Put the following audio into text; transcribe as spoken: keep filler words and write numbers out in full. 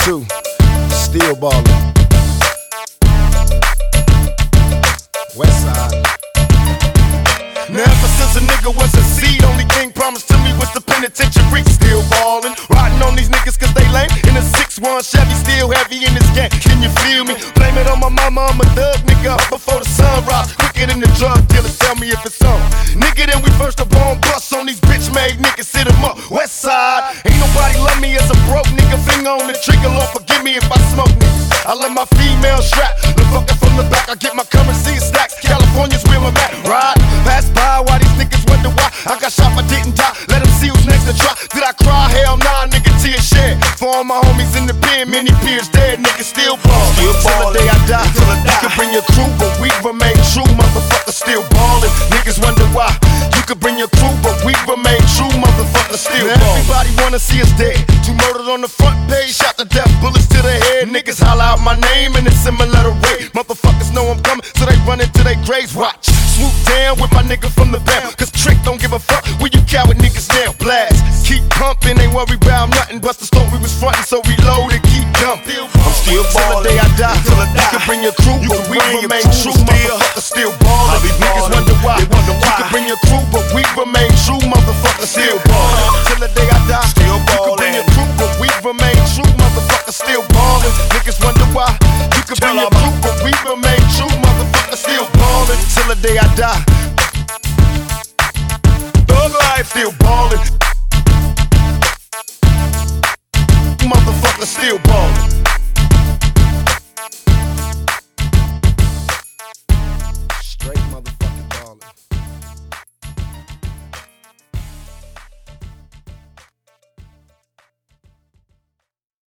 too. Still ballin'. Westside. Now ever since a nigga was a seed, only thing promised to me was the penitentiary. Still ballin', riding on these niggas cause they lame. In a six one Chevy, still heavy in this game. Can you feel me? Blame it on my mama, I'm a thug nigga up before the sunrise. Quicker than the drug dealers, tell me if it's on. Nigga, then we first up on bus on these bitch made niggas, sit 'em up. Westside, ain't nobody love me as a broke nigga. Finger on the trigger, Lord forgive me if I smoke niggas. I let my female strap, the fucker from the back. I get my currency in stacks. California's where I'm at. Ride, pass by while these niggas wonder why I got shot but didn't die. Let them see who's next to try. Did I cry? Hell nah, nigga, tear shed. For all my homies in the pen, many peers dead, niggas still ball. Still till the day I die. Till I die. You can bring your crew, but we remain true. Motherfuckers still ballin'. Niggas wonder why. You could bring your crew, but we remain true. Motherfuckers still ballin'. Everybody wanna see us dead. Two murdered on the front page, shot to death, bullets to the head. Niggas holler out my name in a similar rate. Motherfuckers know I'm coming, so they run into their graves. Watch, swoop down with my nigga from the band. Cause Trick don't give a fuck where you coward niggas now. Blast, keep pumping, ain't worry about nothing. Bust the story was frontin', so we load and keep dumping. I'm still ballin'. Till the day I die. Till I die. You can bring your crew, you but we remain true. Motherfuckers still ballin'. Niggas wonder why. They wonder why. You can bring your crew, but we remain true. Motherfuckers still ballin'. Till the day I die. Still ballin'. You can bring your crew, but we remain true. Motherfuckers still ballin'. Niggas wonder why. You can bring your crew, but we remain true. Motherfuckers still ballin'. Till the day I die. Thug life still ballin'. Motherfuckers still ballin'.